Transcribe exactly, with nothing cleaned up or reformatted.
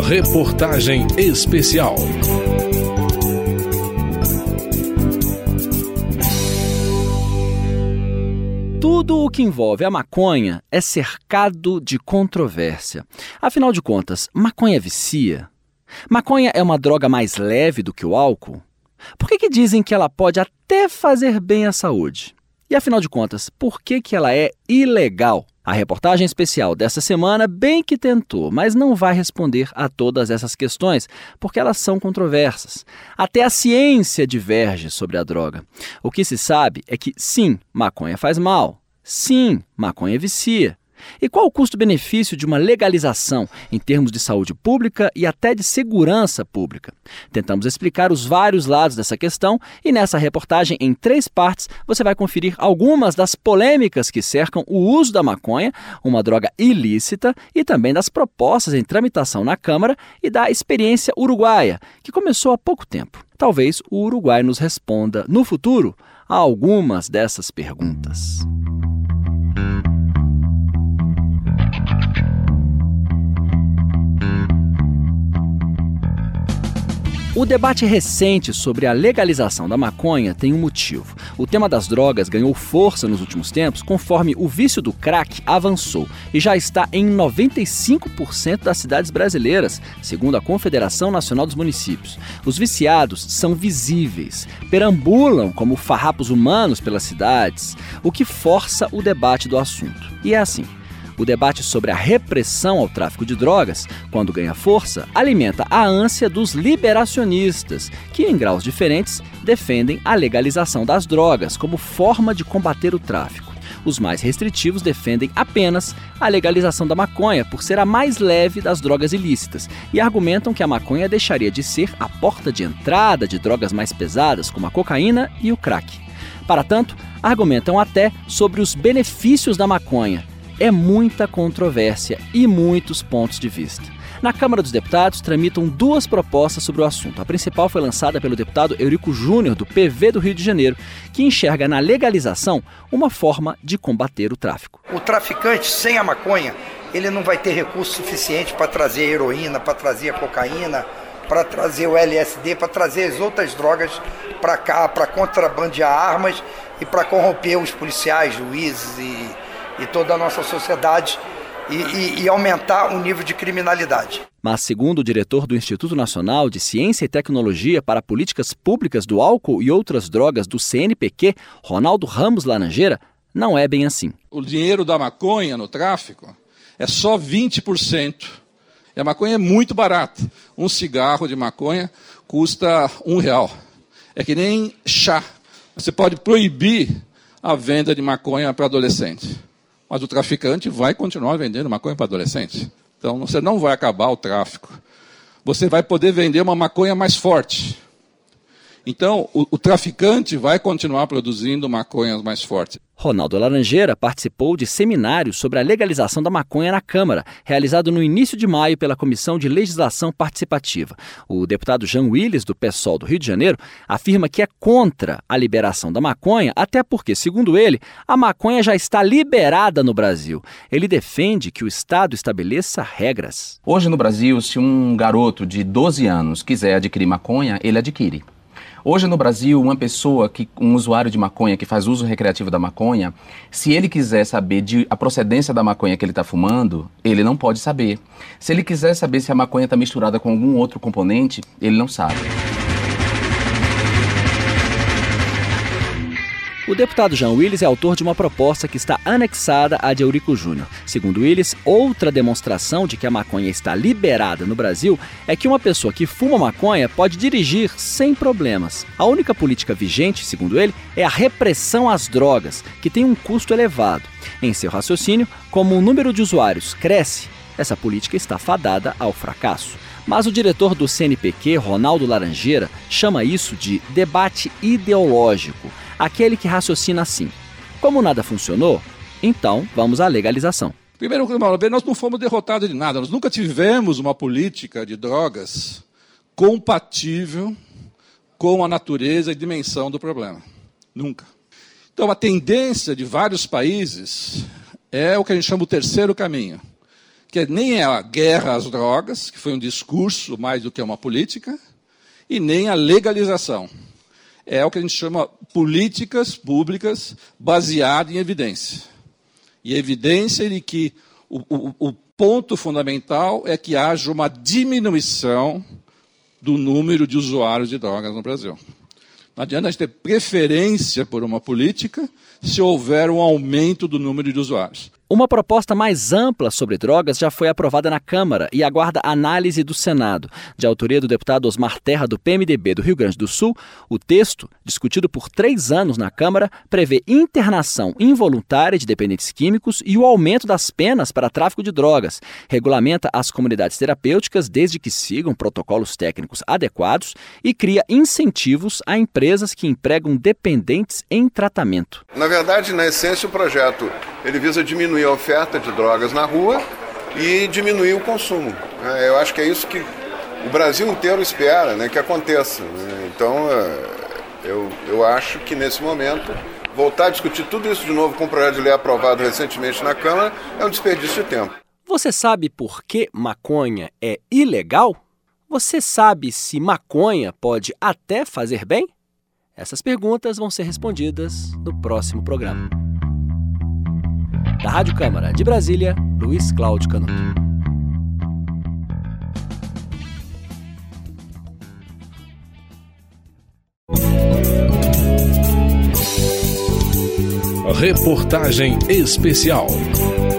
Reportagem especial. Tudo o que envolve a maconha é cercado de controvérsia. Afinal de contas, maconha vicia? Maconha é uma droga mais leve do que o álcool? Por que que dizem que ela pode até fazer bem à saúde? E afinal de contas, por que que ela é ilegal? A reportagem especial dessa semana bem que tentou, mas não vai responder a todas essas questões, porque elas são controversas. Até a ciência diverge sobre a droga. O que se sabe é que, sim, maconha faz mal. Sim, maconha vicia. E qual o custo-benefício de uma legalização em termos de saúde pública e até de segurança pública? Tentamos explicar os vários lados dessa questão e nessa reportagem, em três partes, você vai conferir algumas das polêmicas que cercam o uso da maconha, uma droga ilícita, e também das propostas em tramitação na Câmara e da experiência uruguaia, que começou há pouco tempo. Talvez o Uruguai nos responda, no futuro, a algumas dessas perguntas. O debate recente sobre a legalização da maconha tem um motivo. O tema das drogas ganhou força nos últimos tempos conforme o vício do crack avançou e já está em noventa e cinco por cento das cidades brasileiras, segundo a Confederação Nacional dos Municípios. Os viciados são visíveis, perambulam como farrapos humanos pelas cidades, o que força o debate do assunto. E é assim. O debate sobre a repressão ao tráfico de drogas, quando ganha força, alimenta a ânsia dos liberacionistas, que, em graus diferentes, defendem a legalização das drogas como forma de combater o tráfico. Os mais restritivos defendem apenas a legalização da maconha, por ser a mais leve das drogas ilícitas, e argumentam que a maconha deixaria de ser a porta de entrada de drogas mais pesadas, como a cocaína e o crack. Para tanto, argumentam até sobre os benefícios da maconha. É muita controvérsia e muitos pontos de vista. Na Câmara dos Deputados, tramitam duas propostas sobre o assunto. A principal foi lançada pelo deputado Eurico Júnior, do P V do Rio de Janeiro, que enxerga na legalização uma forma de combater o tráfico. O traficante, sem a maconha, ele não vai ter recurso suficiente para trazer a heroína, para trazer a cocaína, para trazer o L S D, para trazer as outras drogas para cá, para contrabandear armas e para corromper os policiais, juízes e... e toda a nossa sociedade e, e, e aumentar o nível de criminalidade. Mas, segundo o diretor do Instituto Nacional de Ciência e Tecnologia para Políticas Públicas do Álcool e Outras Drogas do C N P Q, Ronaldo Ramos Laranjeira, não é bem assim. O dinheiro da maconha no tráfico é só vinte por cento. E a maconha é muito barata. Um cigarro de maconha custa um real. É que nem chá. Você pode proibir a venda de maconha para adolescente. Mas o traficante vai continuar vendendo maconha para adolescente. Então, você não vai acabar o tráfico. Você vai poder vender uma maconha mais forte. Então, o, o traficante vai continuar produzindo maconhas mais fortes. Ronaldo Laranjeira participou de seminários sobre a legalização da maconha na Câmara, realizado no início de maio pela Comissão de Legislação Participativa. O deputado Jean Willis, do PSOL do Rio de Janeiro, afirma que é contra a liberação da maconha, até porque, segundo ele, a maconha já está liberada no Brasil. Ele defende que o Estado estabeleça regras. Hoje no Brasil, se um garoto de doze anos quiser adquirir maconha, ele adquire. Hoje no Brasil, uma pessoa, que, um usuário de maconha que faz uso recreativo da maconha, se ele quiser saber de, a procedência da maconha que ele está fumando, ele não pode saber. Se ele quiser saber se a maconha está misturada com algum outro componente, ele não sabe. O deputado Jean Willis é autor de uma proposta que está anexada à de Eurico Júnior. Segundo Willis, outra demonstração de que a maconha está liberada no Brasil é que uma pessoa que fuma maconha pode dirigir sem problemas. A única política vigente, segundo ele, é a repressão às drogas, que tem um custo elevado. Em seu raciocínio, como o número de usuários cresce, essa política está fadada ao fracasso. Mas o diretor do C N P Q, Ronaldo Laranjeira, chama isso de debate ideológico. Aquele que raciocina assim: como nada funcionou, então vamos à legalização. Primeiro, nós não fomos derrotados de nada. Nós nunca tivemos uma política de drogas compatível com a natureza e dimensão do problema. Nunca. Então, a tendência de vários países é o que a gente chama o terceiro caminho, que nem é a guerra às drogas, que foi um discurso mais do que uma política, e nem a legalização. É o que a gente chama políticas públicas baseadas em evidência. E evidência de que o, o, o ponto fundamental é que haja uma diminuição do número de usuários de drogas no Brasil. Não adianta a gente ter preferência por uma política se houver um aumento do número de usuários. Uma proposta mais ampla sobre drogas já foi aprovada na Câmara e aguarda análise do Senado. De autoria do deputado Osmar Terra, do P M D B do Rio Grande do Sul, o texto, discutido por três anos na Câmara, prevê internação involuntária de dependentes químicos e o aumento das penas para tráfico de drogas. Regulamenta as comunidades terapêuticas desde que sigam protocolos técnicos adequados e cria incentivos a empresas que empregam dependentes em tratamento. Na verdade, na essência, o projeto ele visa diminuir a oferta de drogas na rua e diminuir o consumo. Eu acho que é isso que o Brasil inteiro espera, né, que aconteça. Então, eu, eu acho que nesse momento, voltar a discutir tudo isso de novo com um projeto de lei aprovado recentemente na Câmara é um desperdício de tempo. Você sabe por que maconha é ilegal? Você sabe se maconha pode até fazer bem? Essas perguntas vão ser respondidas no próximo programa. Da Rádio Câmara de Brasília, Luiz Cláudio Canuto. Reportagem especial.